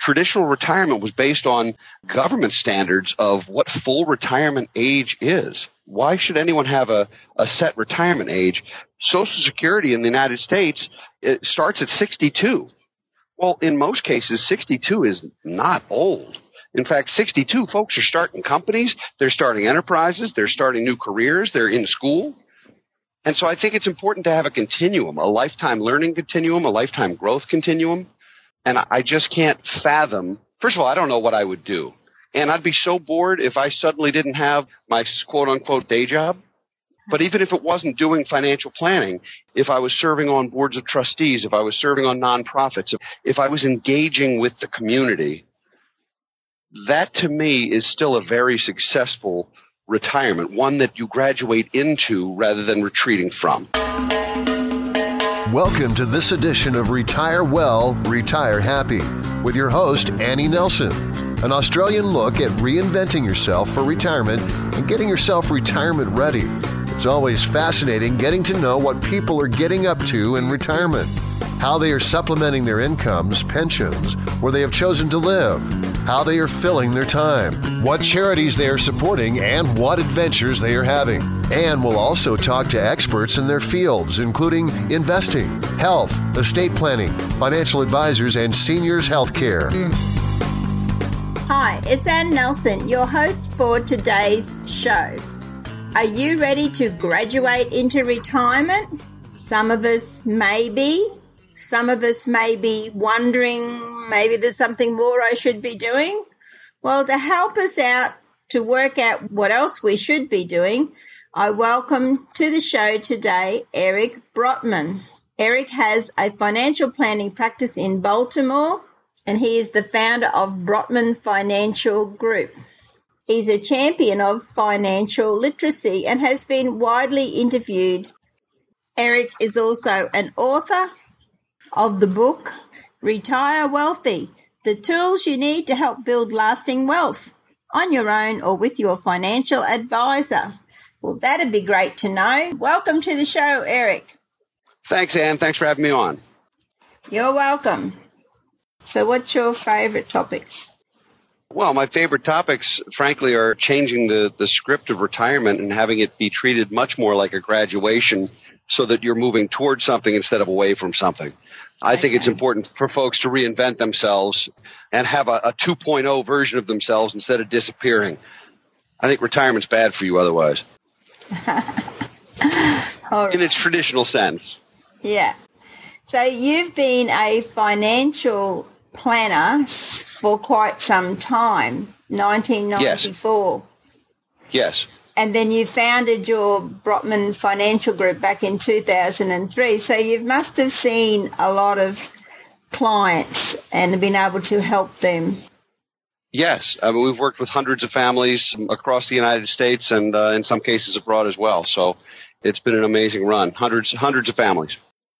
traditional retirement was based on government standards of what full retirement age is. Why should anyone have a set retirement age? Social Security in the United States, it starts at 62. Well, in most cases, 62 is not old. In fact, 62 folks are starting companies, they're starting enterprises, they're starting new careers, they're in school. And so I think it's important to have a continuum, a lifetime learning continuum, a lifetime growth continuum. And I just can't fathom. First of all, I don't know what I would do. And I'd be so bored if I suddenly didn't have my quote-unquote day job. But even if it wasn't doing financial planning, if I was serving on boards of trustees, if I was serving on nonprofits, if I was engaging with the community, that to me is still a very successful retirement, one that you graduate into rather than retreating from. Welcome to this edition of Retire Well, Retire Happy with your host, Annie Nelson. An Australian look at reinventing yourself for retirement and getting yourself retirement ready. It's always fascinating getting to know what people are getting up to in retirement, how they are supplementing their incomes, pensions, where they have chosen to live, how they are filling their time, what charities they are supporting, and what adventures they are having. And we'll also talk to experts in their fields, including investing, health, estate planning, financial advisors, and seniors health care. Hi, it's Ann Nelson, your host for today's show. Are you ready to graduate into retirement? Some of us may be. Some of us may be wondering, maybe there's something more I should be doing. Well, to help us out to work out what else we should be doing, I welcome to the show today Eric Brotman. Eric has a financial planning practice in Baltimore, and he is the founder of Brotman Financial Group. He's a champion of financial literacy and has been widely interviewed. Eric is also an author of the book, Retire Wealthy, the tools you need to help build lasting wealth on your own or with your financial advisor. Well, that'd be great to know. Welcome to the show, Eric. Thanks, Ann. Thanks for having me on. You're welcome. So what's your favorite topics? Well, my favorite topics, frankly, are changing the script of retirement and having it be treated much more like a graduation so that you're moving towards something instead of away from something. I think it's important for folks to reinvent themselves and have a 2.0 version of themselves instead of disappearing. I think retirement's bad for you otherwise. All right. In its traditional sense. Yeah. So you've been a financial planner for quite some time, 1994. Yes. And then you founded your Brotman Financial Group back in 2003. So you must have seen a lot of clients and been able to help them. Yes. I mean, we've worked with hundreds of families across the United States and in some cases abroad as well. So it's been an amazing run. Hundreds of families.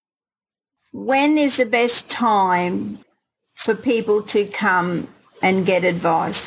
When is the best time for people to come and get advice?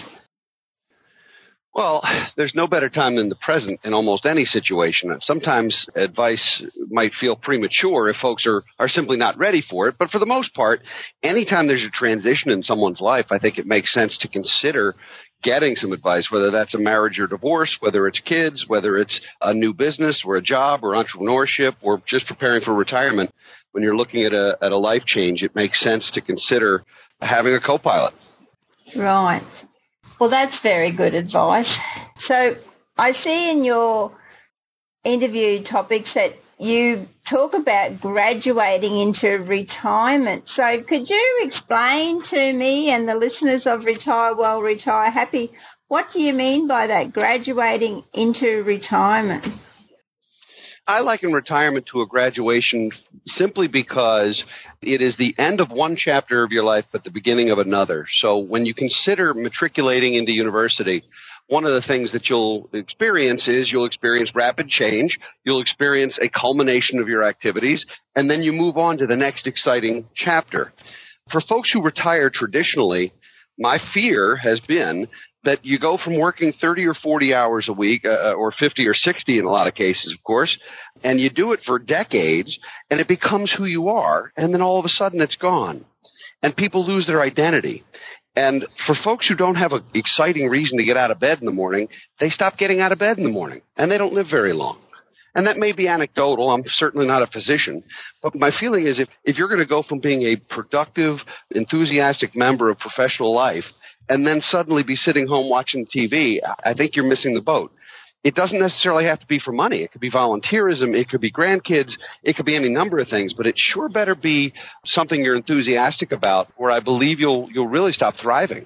Well, there's no better time than the present in almost any situation. Sometimes advice might feel premature if folks are simply not ready for it. But for the most part, anytime there's a transition in someone's life, I think it makes sense to consider getting some advice, whether that's a marriage or divorce, whether it's kids, whether it's a new business or a job or entrepreneurship or just preparing for retirement. When you're looking at a life change, it makes sense to consider having a co-pilot. Right. Well, that's very good advice. So I see in your interview topics that you talk about graduating into retirement. So could you explain to me and the listeners of Retire Well, Retire Happy, what do you mean by that, graduating into retirement? I liken retirement to a graduation simply because it is the end of one chapter of your life but the beginning of another. So when you consider matriculating into university, one of the things that you'll experience is you'll experience rapid change, you'll experience a culmination of your activities, and then you move on to the next exciting chapter. For folks who retire traditionally, my fear has been that you go from working 30 or 40 hours a week, or 50 or 60 in a lot of cases, of course, and you do it for decades, and it becomes who you are, and then all of a sudden it's gone. And people lose their identity. And for folks who don't have an exciting reason to get out of bed in the morning, they stop getting out of bed in the morning, and they don't live very long. And that may be anecdotal. I'm certainly not a physician. But my feeling is if you're going to go from being a productive, enthusiastic member of professional life and then suddenly be sitting home watching TV, I think you're missing the boat. It doesn't necessarily have to be for money. It could be volunteerism. It could be grandkids. It could be any number of things. But it sure better be something you're enthusiastic about, where I believe you'll really stop thriving.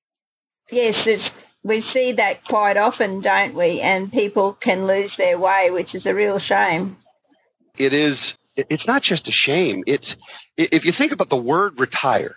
Yes, we see that quite often, don't we? And people can lose their way, which is a real shame. It is. It's not just a shame. It's, if you think about the word retire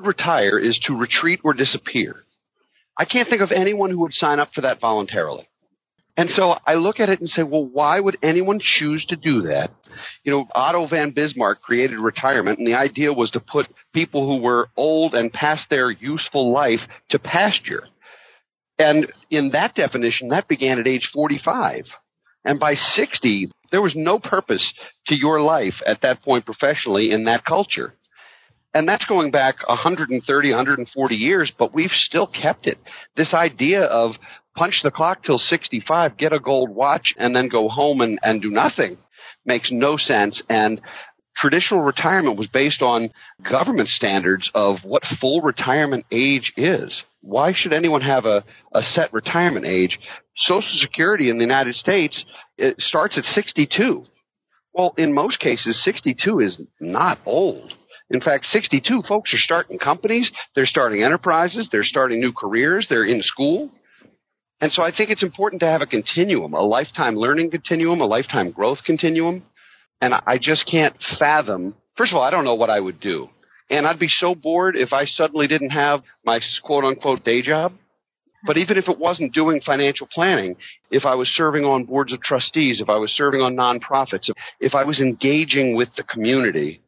is to retreat or disappear. I can't think of anyone who would sign up for that voluntarily. And so I look at it and say, well, why would anyone choose to do that? You know, Otto von Bismarck created retirement, and the idea was to put people who were old and past their useful life to pasture. And in that definition, that began at age 45. And by 60, there was no purpose to your life at that point professionally in that culture. And that's going back 130, 140 years, but we've still kept it. This idea of punch the clock till 65, get a gold watch, and then go home and do nothing makes no sense. And traditional retirement was based on government standards of what full retirement age is. Why should anyone have a set retirement age? Social Security in the United States, it starts at 62. Well, in most cases, 62 is not old. In fact, 62 folks are starting companies, they're starting enterprises, they're starting new careers, they're in school. And so I think it's important to have a continuum, a lifetime learning continuum, a lifetime growth continuum. And I just can't fathom. First of all, I don't know what I would do. And I'd be so bored if I suddenly didn't have my quote-unquote day job. But even if it wasn't doing financial planning, if I was serving on boards of trustees, if I was serving on nonprofits, if I was engaging with the community,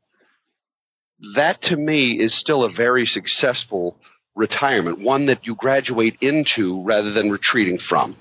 that to me is still a very successful retirement, one that you graduate into rather than retreating from.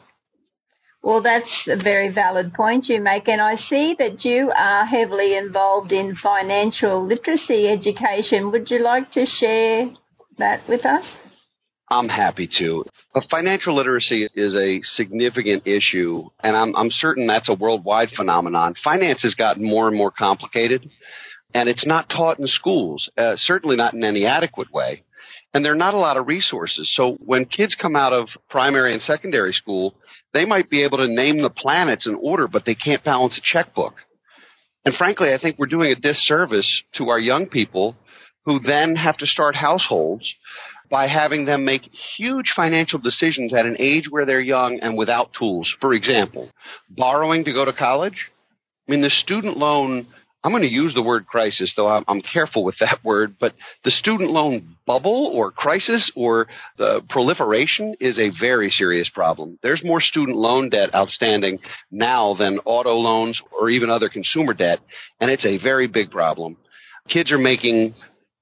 Well, that's a very valid point you make, and I see that you are heavily involved in financial literacy education. Would you like to share that with us? I'm happy to. Financial literacy is a significant issue, and I'm certain that's a worldwide phenomenon. Finance has gotten more and more complicated, and it's not taught in schools, certainly not in any adequate way. And there are not a lot of resources. So when kids come out of primary and secondary school, they might be able to name the planets in order, but they can't balance a checkbook. And frankly, I think we're doing a disservice to our young people who then have to start households by having them make huge financial decisions at an age where they're young and without tools. For example, borrowing to go to college. I mean, the student loan, I'm going to use the word crisis, though I'm careful with that word, but the student loan bubble or crisis or the proliferation is a very serious problem. There's more student loan debt outstanding now than auto loans or even other consumer debt, and it's a very big problem. Kids are making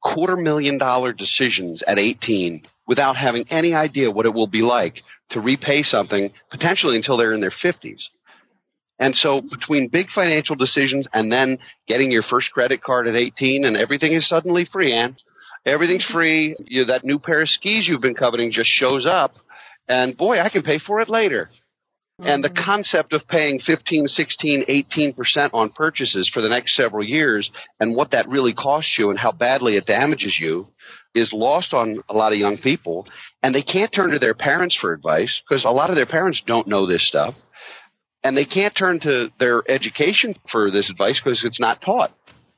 $250,000 decisions at 18 without having any idea what it will be like to repay something potentially until they're in their 50s. And so between big financial decisions and then getting your first credit card at 18 and everything is suddenly free, Ann. Everything's free. That new pair of skis you've been coveting just shows up. And, boy, I can pay for it later. And the concept of paying 15, 16, 18% on purchases for the next several years and what that really costs you and how badly it damages you is lost on a lot of young people. And they can't turn to their parents for advice because a lot of their parents don't know this stuff. And they can't turn to their education for this advice because it's not taught.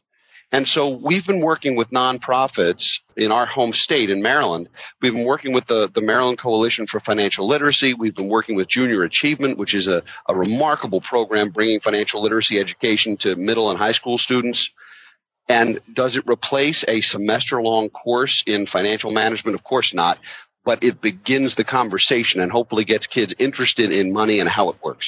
And so we've been working with nonprofits in our home state in Maryland. We've been working with the Maryland Coalition for Financial Literacy. We've been working with Junior Achievement, which is a remarkable program bringing financial literacy education to middle and high school students. And does it replace a semester-long course in financial management? Of course not. But it begins the conversation and hopefully gets kids interested in money and how it works.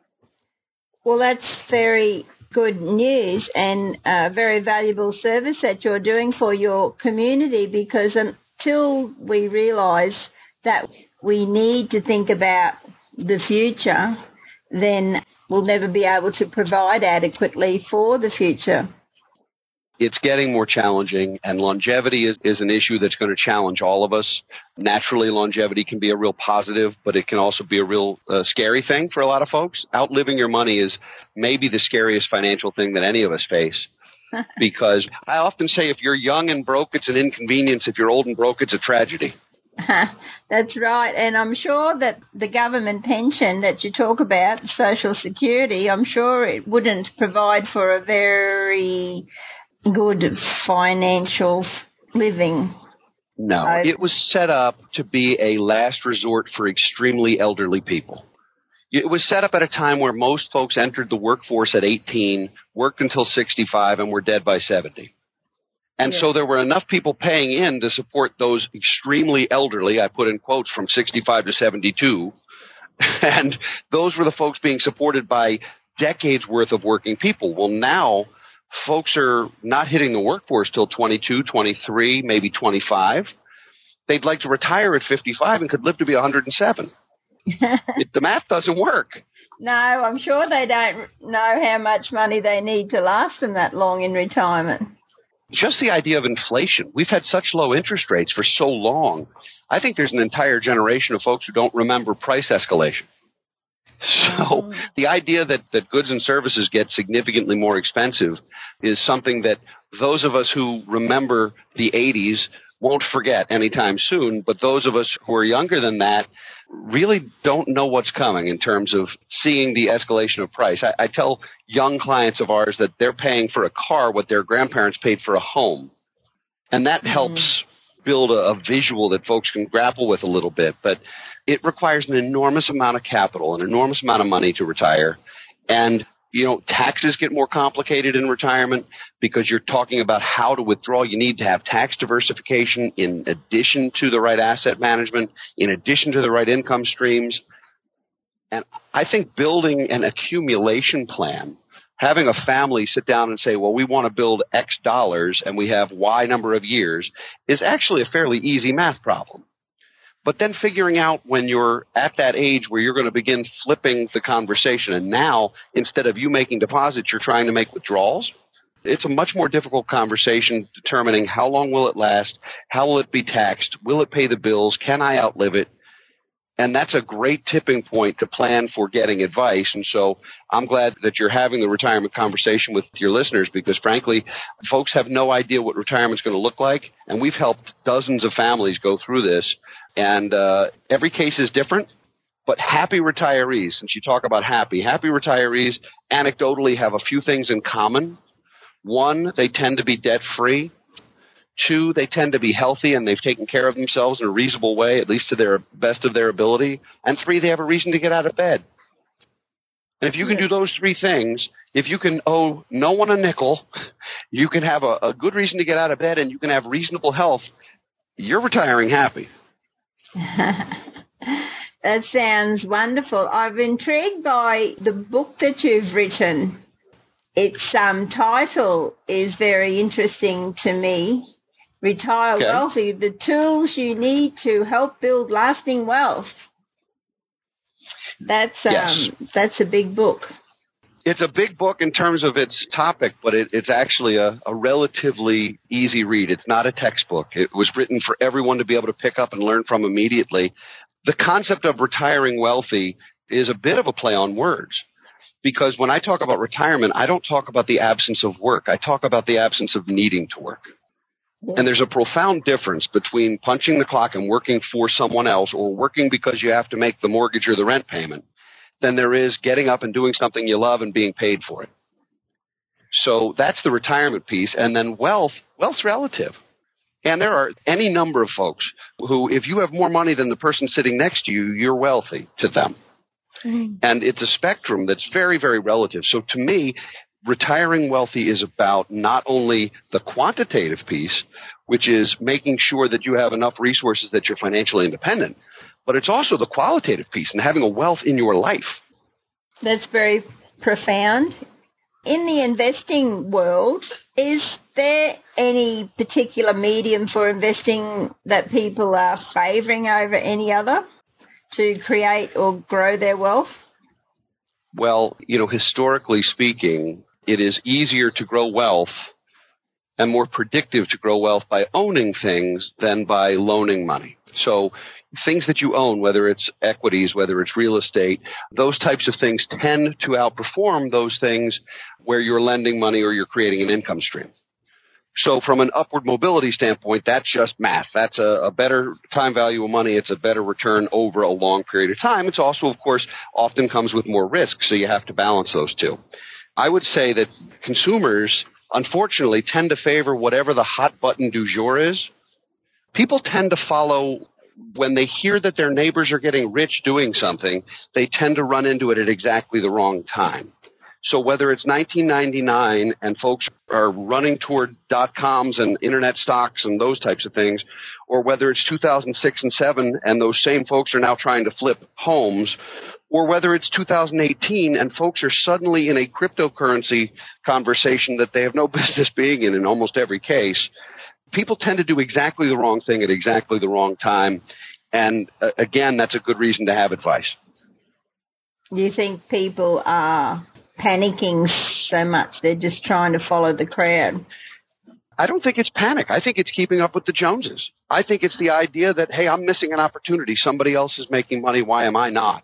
Well, that's very good news and a very valuable service that you're doing for your community, because until we realise that we need to think about the future, then we'll never be able to provide adequately for the future. It's getting more challenging, and longevity is an issue that's going to challenge all of us. Naturally, longevity can be a real positive, but it can also be a real scary thing for a lot of folks. Outliving your money is maybe the scariest financial thing that any of us face. Because I often say if you're young and broke, it's an inconvenience. If you're old and broke, it's a tragedy. That's right. And I'm sure that the government pension that you talk about, Social Security, I'm sure it wouldn't provide for a very good financial living. No, it was set up to be a last resort for extremely elderly people. It was set up at a time where most folks entered the workforce at 18, worked until 65, and were dead by 70. And so there were enough people paying in to support those extremely elderly, I put in quotes, from 65 to 72. And those were the folks being supported by decades worth of working people. Well, now folks are not hitting the workforce till 22, 23, maybe 25. They'd like to retire at 55 and could live to be 107. The math doesn't work. No, I'm sure they don't know how much money they need to last them that long in retirement. Just the idea of inflation. We've had such low interest rates for so long. I think there's an entire generation of folks who don't remember price escalation. So the idea that goods and services get significantly more expensive is something that those of us who remember the 80s won't forget anytime soon, but those of us who are younger than that really don't know what's coming in terms of seeing the escalation of price. I tell young clients of ours that they're paying for a car what their grandparents paid for a home, and that helps build a visual that folks can grapple with a little bit, but it requires an enormous amount of capital, an enormous amount of money to retire. And, you know, taxes get more complicated in retirement because you're talking about how to withdraw. You need to have tax diversification in addition to the right asset management, in addition to the right income streams. And I think building an accumulation plan, having a family sit down and say, well, we want to build X dollars and we have Y number of years, is actually a fairly easy math problem. But then figuring out when you're at that age where you're going to begin flipping the conversation, and now instead of you making deposits, you're trying to make withdrawals, it's a much more difficult conversation determining how long will it last, how will it be taxed, will it pay the bills, can I outlive it? And that's a great tipping point to plan for getting advice. And so I'm glad that you're having the retirement conversation with your listeners because, frankly, folks have no idea what retirement's going to look like. And we've helped dozens of families go through this. And every case is different. But happy retirees, since you talk about happy retirees anecdotally have a few things in common. One, they tend to be debt-free. Two, they tend to be healthy and they've taken care of themselves in a reasonable way, at least to their best of their ability. And three, they have a reason to get out of bed. And if you can do those three things, if you can owe no one a nickel, you can have a good reason to get out of bed and you can have reasonable health, you're retiring happy. That sounds wonderful. I'm intrigued by the book that you've written. Its title is very interesting to me. Retire Wealthy, the tools you need to help build lasting wealth. That's a big book. It's a big book in terms of its topic, but it's actually a relatively easy read. It's not a textbook. It was written for everyone to be able to pick up and learn from immediately. The concept of retiring wealthy is a bit of a play on words. Because when I talk about retirement, I don't talk about the absence of work. I talk about the absence of needing to work. Yeah. And there's a profound difference between punching the clock and working for someone else or working because you have to make the mortgage or the rent payment than there is getting up and doing something you love and being paid for it. So that's the retirement piece. And then wealth's relative. And there are any number of folks who, if you have more money than the person sitting next to you, you're wealthy to them. And it's a spectrum that's very, very relative. So to me, retiring wealthy is about not only the quantitative piece, which is making sure that you have enough resources that you're financially independent, but it's also the qualitative piece and having a wealth in your life. That's very profound. In the investing world, is there any particular medium for investing that people are favoring over any other to create or grow their wealth? Well, historically speaking, it is easier to grow wealth and more predictive to grow wealth by owning things than by loaning money. So things that you own, whether it's equities, whether it's real estate, those types of things tend to outperform those things where you're lending money or you're creating an income stream. So from an upward mobility standpoint, that's just math. That's a better time value of money. It's a better return over a long period of time. It's also, of course, often comes with more risk, so you have to balance those two. I would say that consumers, unfortunately, tend to favor whatever the hot button du jour is. People tend to follow when they hear that their neighbors are getting rich doing something, they tend to run into it at exactly the wrong time. So whether it's 1999 and folks are running toward .coms and internet stocks and those types of things, or whether it's 2006 and 7 and those same folks are now trying to flip homes, or whether it's 2018 and folks are suddenly in a cryptocurrency conversation that they have no business being in almost every case, people tend to do exactly the wrong thing at exactly the wrong time. And again, that's a good reason to have advice. Do you think people are panicking so much they're just trying to follow the crowd? I don't think it's panic. I think it's keeping up with the Joneses. I think it's the idea that, hey, I'm missing an opportunity. Somebody else is making money. Why am I not?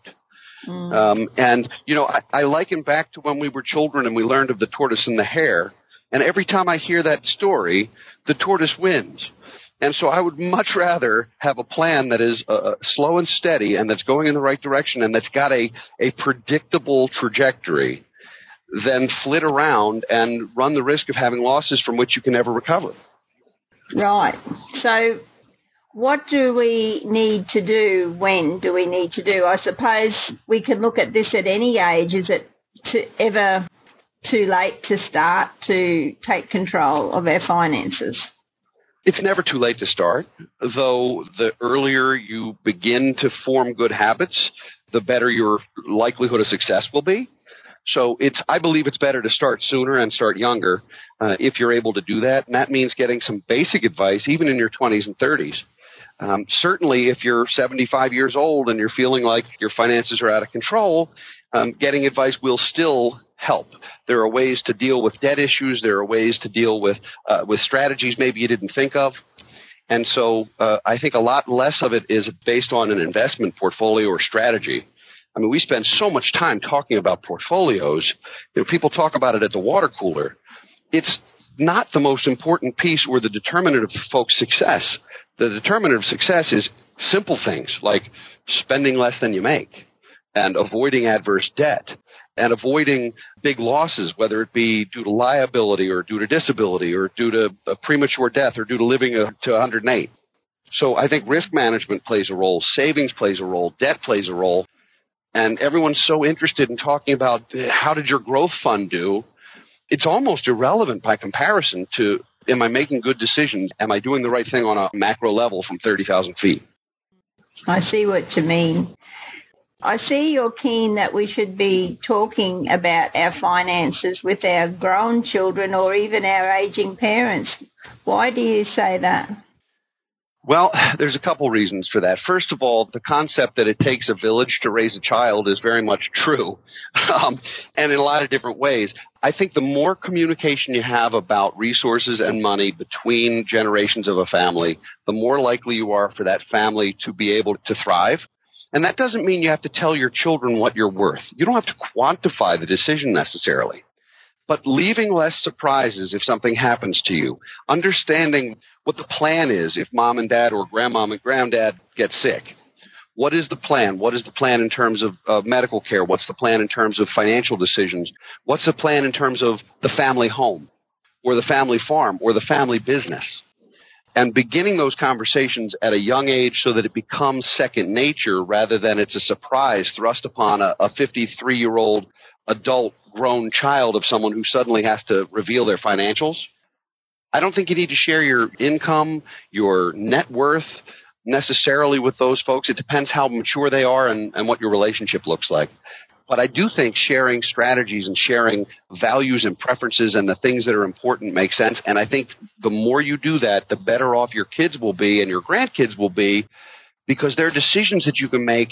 And, you know, I liken back to when we were children and we learned of the tortoise and the hare. And every time I hear that story, the tortoise wins. And so I would much rather have a plan that is slow and steady and that's going in the right direction and that's got a predictable trajectory than flit around and run the risk of having losses from which you can never recover. Right. So what do we need to do? When do we need to do? I suppose we can look at this at any age. Is it ever too late to start to take control of our finances? It's never too late to start, though the earlier you begin to form good habits, the better your likelihood of success will be. So I believe it's better to start sooner and start younger if you're able to do that. And that means getting some basic advice, even in your 20s and 30s. Certainly, if you're 75 years old and you're feeling like your finances are out of control, getting advice will still help. There are ways to deal with debt issues. There are ways to deal with strategies maybe you didn't think of. And so I think a lot less of it is based on an investment portfolio or strategy. I mean, we spend so much time talking about portfolios. You know, people talk about it at the water cooler. It's not the most important piece or the determinant of folks' success. The determinant of success is simple things like spending less than you make and avoiding adverse debt and avoiding big losses, whether it be due to liability or due to disability or due to a premature death or due to living to 108. So I think risk management plays a role, savings plays a role, debt plays a role. And everyone's so interested in talking about how did your growth fund do? It's almost irrelevant by comparison to, am I making good decisions? Am I doing the right thing on a macro level from 30,000 feet? I see what you mean. I see you're keen that we should be talking about our finances with our grown children or even our aging parents. Why do you say that? Well, there's a couple reasons for that. First of all, the concept that it takes a village to raise a child is very much true, and in a lot of different ways. I think the more communication you have about resources and money between generations of a family, the more likely you are for that family to be able to thrive. And that doesn't mean you have to tell your children what you're worth. You don't have to quantify the decision necessarily. But leaving less surprises if something happens to you, understanding what the plan is if mom and dad or grandmom and granddad get sick. What is the plan? What is the plan in terms of medical care? What's the plan in terms of financial decisions? What's the plan in terms of the family home or the family farm or the family business? And beginning those conversations at a young age so that it becomes second nature rather than it's a surprise thrust upon a 53-year-old adult grown child of someone who suddenly has to reveal their financials. I don't think you need to share your income, your net worth necessarily with those folks. It depends how mature they are and what your relationship looks like. But I do think sharing strategies and sharing values and preferences and the things that are important makes sense. And I think the more you do that, the better off your kids will be and your grandkids will be, because there are decisions that you can make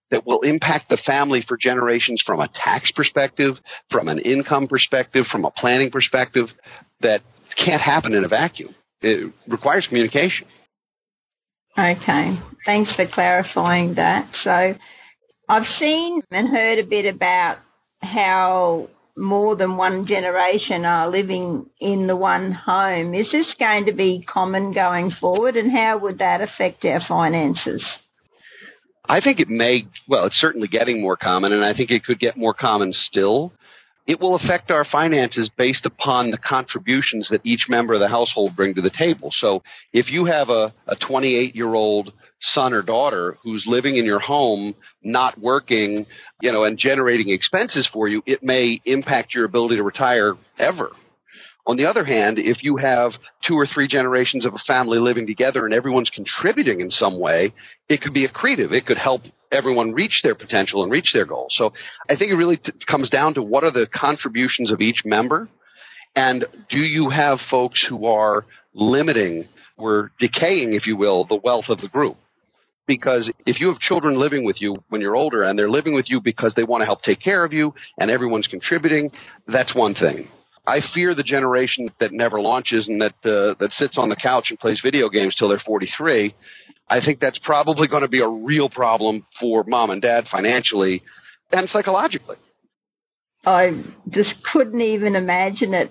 that will impact the family for generations from a tax perspective, from an income perspective, from a planning perspective, that can't happen in a vacuum. It requires communication. Okay. Thanks for clarifying that. So I've seen and heard a bit about how more than one generation are living in the one home. Is this going to be common going forward, and how would that affect our finances? I think it may, well, it's certainly getting more common, and I think it could get more common still. It will affect our finances based upon the contributions that each member of the household bring to the table. So if you have a 28-year-old son or daughter who's living in your home, not working, and generating expenses for you, it may impact your ability to retire ever. On the other hand, if you have 2 or 3 generations of a family living together and everyone's contributing in some way, it could be accretive. It could help everyone reach their potential and reach their goals. So I think it really comes down to what are the contributions of each member, and do you have folks who are limiting or decaying, if you will, the wealth of the group? Because if you have children living with you when you're older and they're living with you because they want to help take care of you and everyone's contributing, that's one thing. I fear the generation that never launches and that sits on the couch and plays video games till they're 43. I think that's probably going to be a real problem for mom and dad financially and psychologically. I just couldn't even imagine it.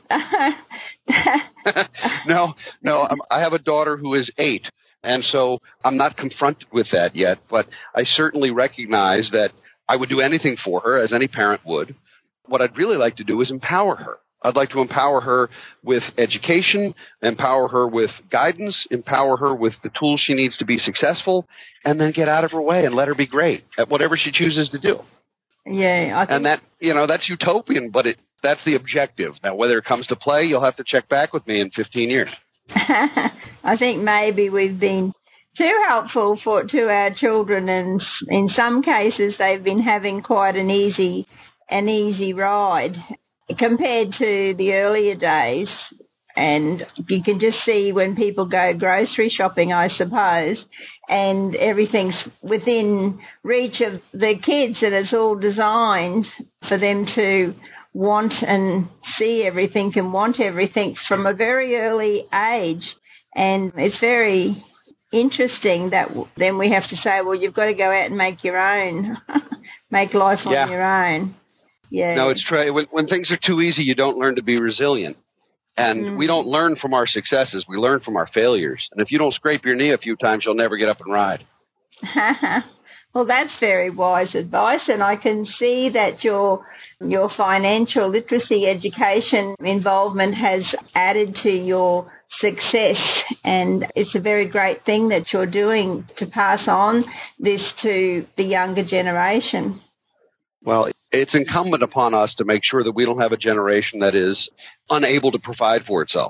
No, I have a daughter who is 8, and so I'm not confronted with that yet, but I certainly recognize that I would do anything for her, as any parent would. What I'd really like to do is empower her. I'd like to empower her with education, empower her with guidance, empower her with the tools she needs to be successful, and then get out of her way and let her be great at whatever she chooses to do. Yeah, I think... And that, that's utopian, but that's the objective. Now, whether it comes to play, you'll have to check back with me in 15 years. I think maybe we've been too helpful to our children, and in some cases they've been having quite an easy ride compared to the earlier days. And you can just see when people go grocery shopping, I suppose, and everything's within reach of the kids, and it's all designed for them to want and see everything and want everything from a very early age. And it's very interesting that then we have to say, well, you've got to go out and make your own, make life on your own. Yeah. No, it's true. When things are too easy, you don't learn to be resilient. And we don't learn from our successes. We learn from our failures. And if you don't scrape your knee a few times, you'll never get up and ride. Well, that's very wise advice. And I can see that your financial literacy education involvement has added to your success. And it's a very great thing that you're doing to pass on this to the younger generation. Well, it's incumbent upon us to make sure that we don't have a generation that is unable to provide for itself.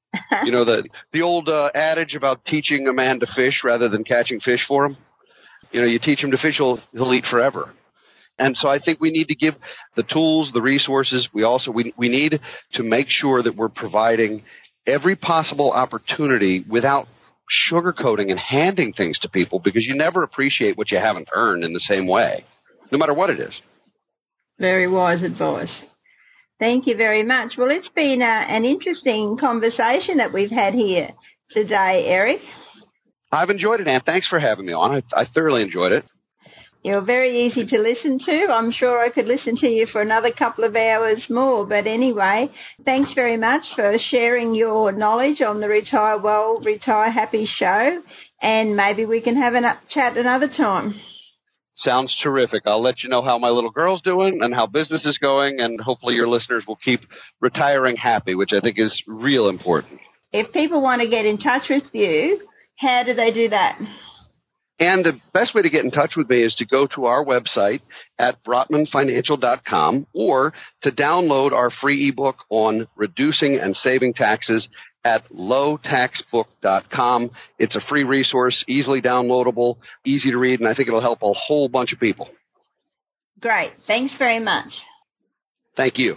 The old adage about teaching a man to fish rather than catching fish for him. You teach him to fish, he'll eat forever. And so I think we need to give the tools, the resources. We need to make sure that we're providing every possible opportunity without sugarcoating and handing things to people, because you never appreciate what you haven't earned in the same way, no matter what it is. Very wise advice. Thank you very much. Well, it's been an interesting conversation that we've had here today, Eric. I've enjoyed it, Ann. Thanks for having me on. I thoroughly enjoyed it. You're very easy to listen to. I'm sure I could listen to you for another couple of hours more. But anyway, thanks very much for sharing your knowledge on the Retire Well, Retire Happy show. And maybe we can have a chat another time. Sounds terrific. I'll let you know how my little girl's doing and how business is going, and hopefully your listeners will keep retiring happy, which I think is real important. If people want to get in touch with you, how do they do that? And the best way to get in touch with me is to go to our website at brotmanfinancial.com, or to download our free ebook on reducing and saving taxes at lowtaxbook.com. It's a free resource, easily downloadable, easy to read, and I think it'll help a whole bunch of people. Great. Thanks very much. Thank you.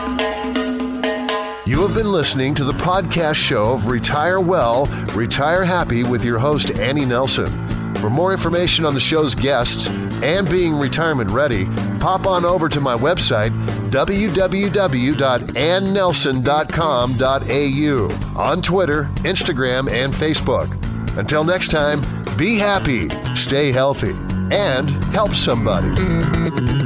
You have been listening to the podcast show of Retire Well, Retire Happy with your host, Annie Nelson. For more information on the show's guests and being retirement ready, pop on over to my website, www.annelson.com.au, on Twitter, Instagram, and Facebook. Until next time, be happy, stay healthy, and help somebody.